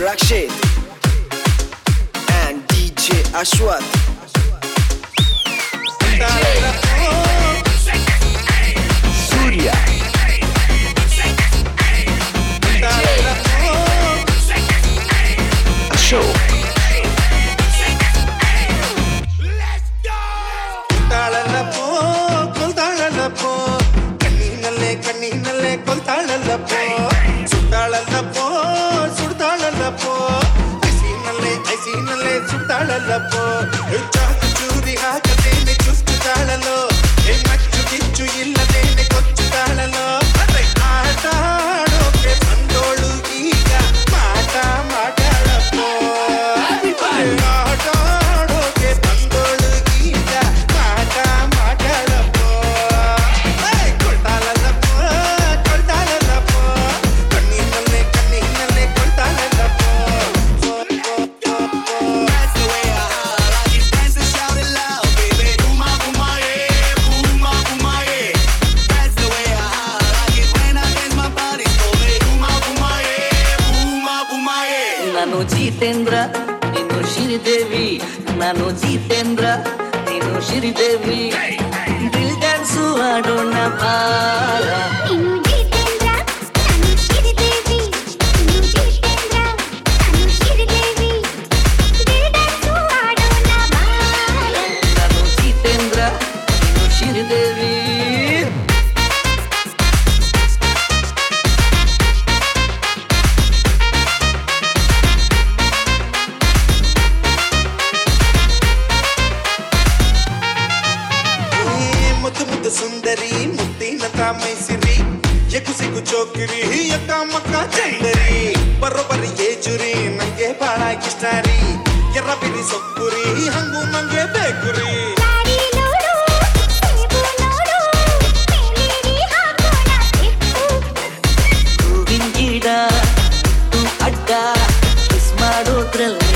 Rakshit and DJ Ashwath. Surya Ashok. ಕಣ್ಣಿನಲ್ಲೇ ಕೊಲ್ತಾಳಲ್ಲಪ್ಪೋ ಸುತ್ತಾಳಲ್ಲಪ್ಪೋ ಸುಡ್ತಾಳಲ್ಲಪ್ಪೋ ಐಸಿನಲ್ಲೇ ಸುತ್ತಾಳಲ್ಲಪ್ಪೋ ಚಾಕು ಚೂರಿ ಹಾಕದೇನೆ ಚುಸ್ತಾಳಲ್ಲೋ ಮಚ್ಚು ಕಿಚ್ಚು ಇಲ್ಲದೇನೆ ಕೊಚ್ಚುತ್ತಾಳಲ್ಲೋ ಆಟ ಆಡೋಕೆ ಬಂದೋಳು ಈಗ ಮಾಟ ಮಾತಾಳಪ್ಪೋ ಆಟ ಆಡೋಕೆ ಬಂದೋಳು ಈಗ ಮಾಟ ಮಾತಾಳಪ್ಪೋ ನಾನು ಜಿತೇಂದ್ರ ನೀನು ಶ್ರೀದೇವಿ ನಾನು ಜಿತೇಂದ್ರ ನೀನು ಶ್ರೀದೇವಿ ದಿಲ್ ಡ್ಯಾನ್ಸು ಆಡೋಣ ಬಾರ ನಾನು ಜಿತೇಂದ್ರ ನೀನು ಶ್ರೀದೇವಿ ಸುಂದರಿ ಮುತ್ತಿನ ತಾಮೈಸಿರಿ ಎಗುಸಿಗು ಚೋಕಿರಿ ಅಕ್ಕ ಮಕ್ಕ ಚಂದರಿ ಬರೋಬ್ಬರಿ ಏಜುರಿ ನಂಗೆ ಬಾಳ ಇಷ್ಟ ರೀ ಎರ್ರ ಬಿರಿ ಸೊಕ್ಕುರಿ ಹಂಗು ನಂಗೆ ಬೇಕುರಿ ಹೂವಿನ ಗಿಡ ಅಡ್ಡ ಕಿಸ್ ಮಾಡೋದ್ರಲ್ಲಿ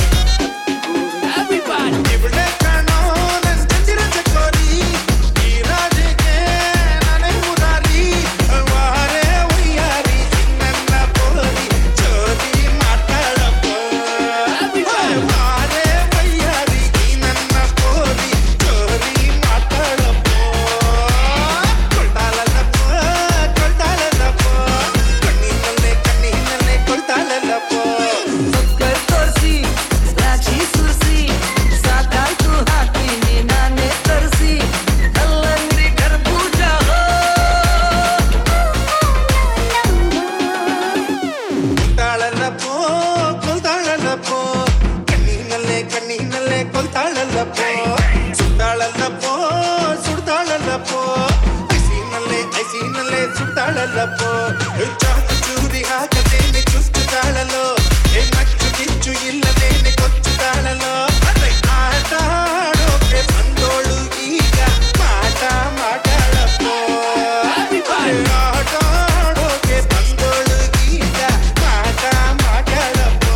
ಕಣ್ಣಿನಲ್ಲೇ ಕೊಲ್ತಾಳಲ್ಲಪ್ಪೋ ಸುತ್ತಾಳಲ್ಲಪ್ಪೋ ಸುಡ್ತಾಳಲ್ಲಪ್ಪೋ ಐಸಿನಲ್ಲೇ ಸುತ್ತಾಳಲ್ಲಪ್ಪೋ ಚಾಕು ಚೂರಿ ಹಾಕದೇನೆ ಚುಸ್ತಾಳಲ್ಲೋ ಮಚ್ಚು ಕಿಚ್ಚು ಇಲ್ಲದೇನೆ ಕೊಚ್ಚುತ್ತಾಳಲ್ಲೋ ಆಟ ಆಡೋಕೆ ಬಂದೋಳು ಈಗ ಮಾಟ ಮಾತಾಳಪ್ಪೋ ಆಟ ಆಡೋಕೆ ಬಂದೋಳು ಈಗ ಮಾಟ ಮಾತಾಳಪ್ಪೋ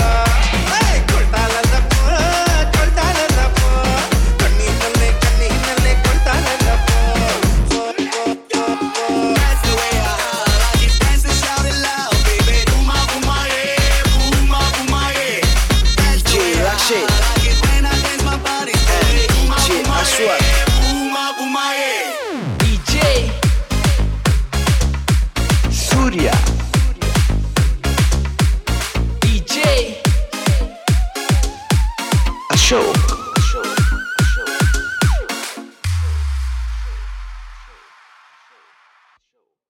DJ Surya DJ Ashok.